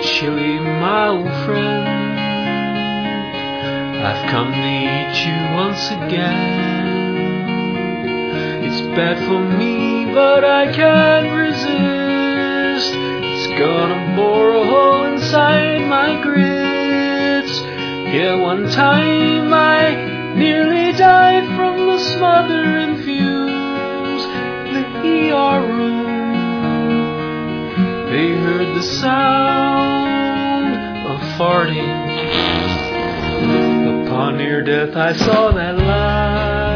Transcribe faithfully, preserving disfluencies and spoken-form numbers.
chilly, my old friend, I've come to eat you once again. It's bad for me, but I can't resist. It's gonna bore a hole inside my grits. Yeah, one time I nearly died from the smothering fumes in the E R room. They heard the sound of farting. Upon near death I saw that light.